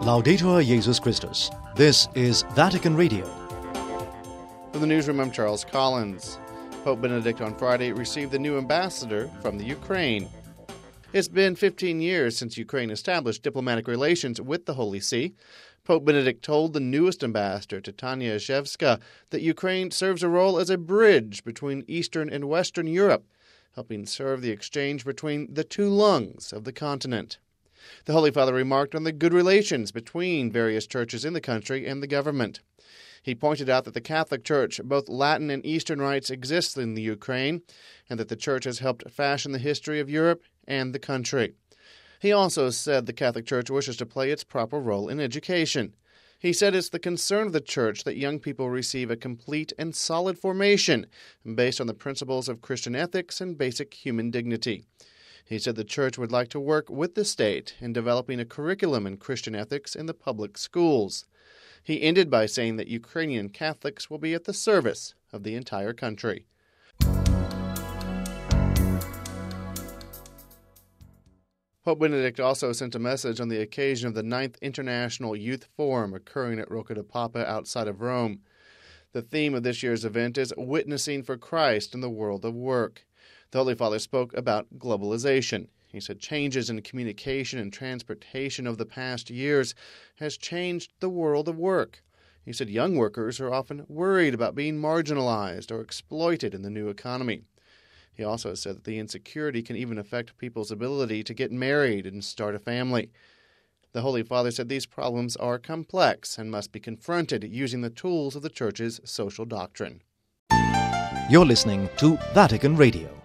Laudetur Jesus Christus. This is Vatican Radio. From the newsroom, I'm Charles Collins. Pope Benedict on Friday received the new ambassador from the Ukraine. It's been 15 years since Ukraine established diplomatic relations with the Holy See. Pope Benedict told the newest ambassador, Tatiana Zhevska, that Ukraine serves a role as a bridge between Eastern and Western Europe, helping serve the exchange between the two lungs of the continent. The Holy Father remarked on the good relations between various churches in the country and the government. He pointed out that the Catholic Church, both Latin and Eastern rites, exist in the Ukraine, and that the Church has helped fashion the history of Europe and the country. He also said the Catholic Church wishes to play its proper role in education. He said it's the concern of the Church that young people receive a complete and solid formation based on the principles of Christian ethics and basic human dignity. He said the Church would like to work with the state in developing a curriculum in Christian ethics in the public schools. He ended by saying that Ukrainian Catholics will be at the service of the entire country. Pope Benedict also sent a message on the occasion of the 9th International Youth Forum occurring at Rocca di Papa outside of Rome. The theme of this year's event is Witnessing for Christ in the World of Work. The Holy Father spoke about globalization. He said changes in communication and transportation of the past years has changed the world of work. He said young workers are often worried about being marginalized or exploited in the new economy. He also said that the insecurity can even affect people's ability to get married and start a family. The Holy Father said these problems are complex and must be confronted using the tools of the Church's social doctrine. You're listening to Vatican Radio.